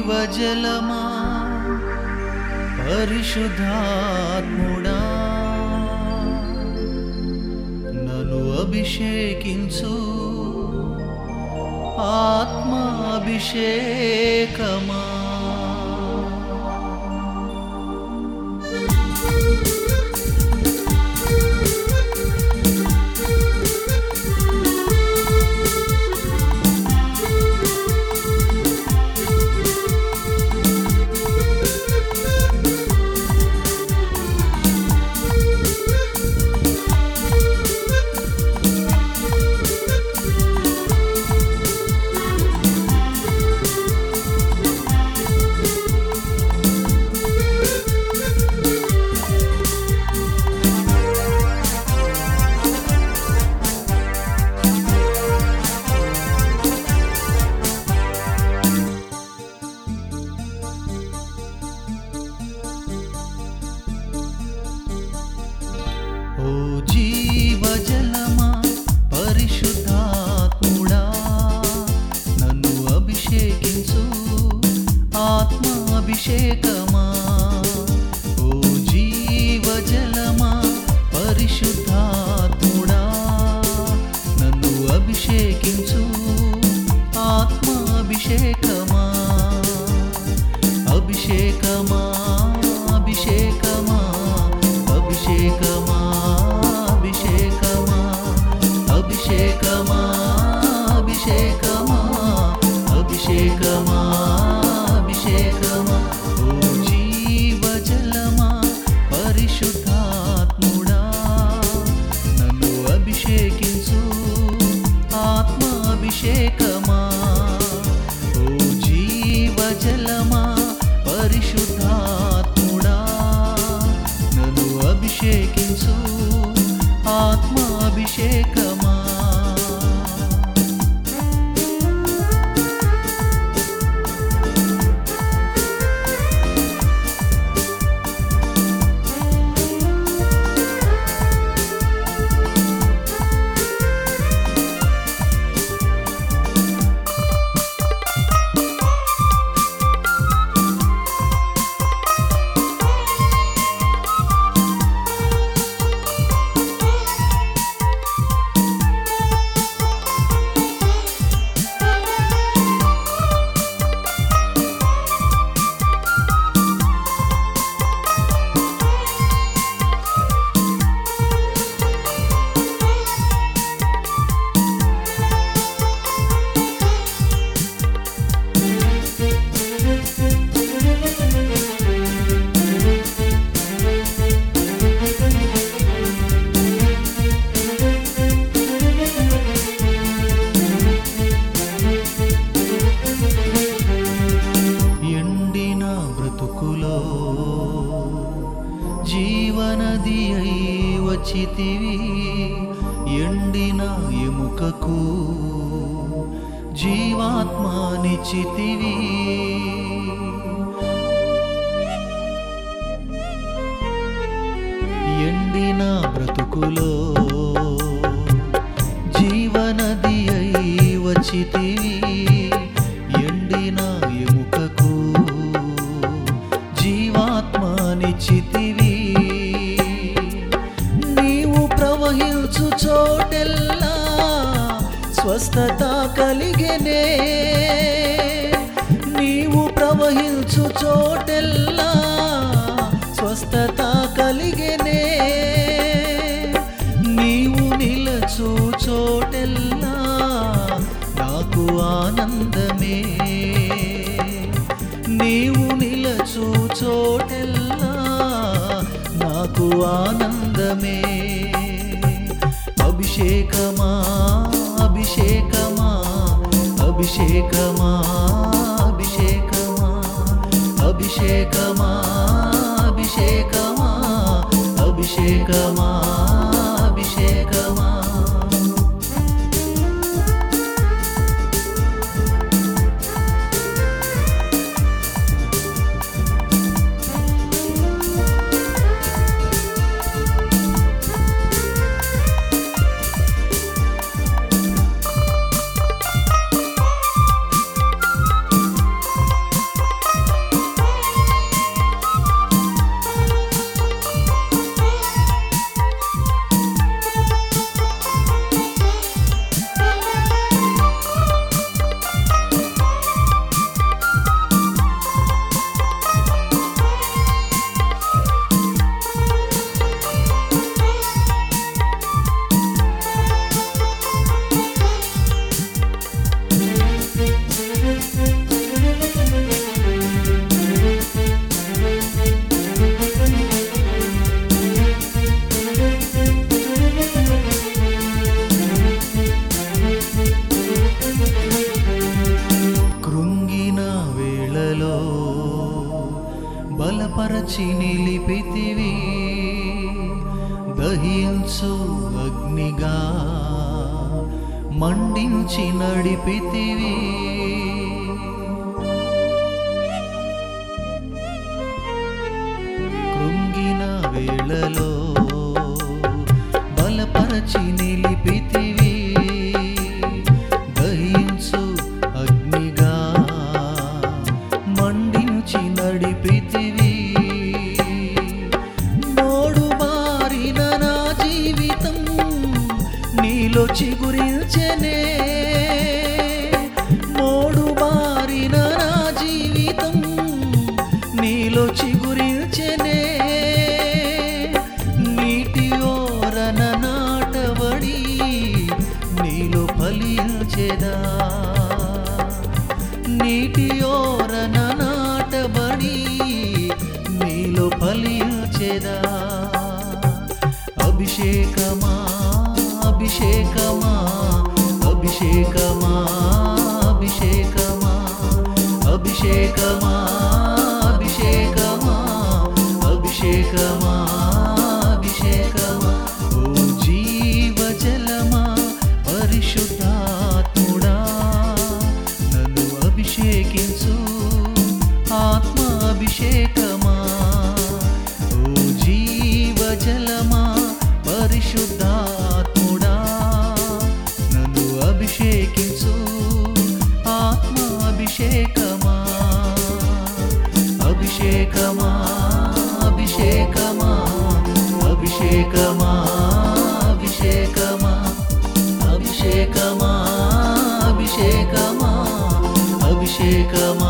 జీవజలమా పరిశుద్ధాత్ముడా నన్ను అభిషేకించు ఆత్మాభిషేకమా ఓ జీవజలమా పరిశుద్ధాత్ముడా నన్ను అభిషేకించు ఆత్మాభిషేకమా ఓ జీవజలమా పరిశుద్ధాత్ముడా నన్ను అభిషేకించు ఆత్మాభిషేకమా అభిషేకమా అభిషేకమా అభిషేకమా అభిషేకమా అభిషేకమా అభిషేకమా అభిషేకమా ఓ జీవజలమా పరిశుద్ధాత్ముడా నన్ను అభిషేకించు ఆత్మాభిషేకమా ఓ జీవజలమా పరిశుద్ధాత్ముడా నన్ను అభిషేకించు ఆత్మాభిషేకమా జీవనది అయి వచ్చితివి ఎండిన ఎముకకు జీవాత్మానిచ్చితివి ఎండిన బ్రతుకులో జీవనది అయి వచ్చితివి ఎండిన ఎముకకు జీవాత్మానిచ్చితివి నీవు ప్రవహించు చోటెల్లా స్వస్థత కలిగెనే నీవు ప్రవహించు చోటెల్లా స్వస్థత కలిగెనే నీవు నిలచు చోటెల్లా నాకు ఆనందమే నీవు నిలచు చోటెల్లా నాకు ఆనందమే అభిషేకమా అభిషేకమా అభిషేకమా అభిషేకమా అభిషేకమా అభిషేకమా అభిషేకమా అభిషేకమా బలపరచి నిలిపితివి, దహించు అగ్నిగా మండించి నడిపితివి. కృంగిన వేళలో బలపరచి నిలిపితివి, దహించు అగ్నిగా మండించి నడిపితివి. మోడు బారిన నా జీవితం నీలో చిగురించెనే, మోడు బారిన నా జీవితం నీలో చిగురించెనే. నీటి ఓరన నాటబడి నీలో ఫలించెదా, నీటి ఓరన నాటబడి నీలో ఫలించెదా. అభిషేకమా అభిషేకమా అభిషేకమా అభిషేకమా అభిషేకమా అభిషేకమా అభిషేకమా అభిషేకమా. ఓ జీవజలమా పరిశుద్ధాత్ముడా నన్ను అభిషేకించు, ఆత్మ అభిషేకమా. ఓ జీవజలమా పరిశుద్ధాత్ముడా నన్ను అభిషేకించు, ఆత్మ అభిషేకమా. అభిషేకమా అభిషేకమా అభిషేకమా అభిషేకమా అభిషేకమా అభిషేకమా అభిషేకమా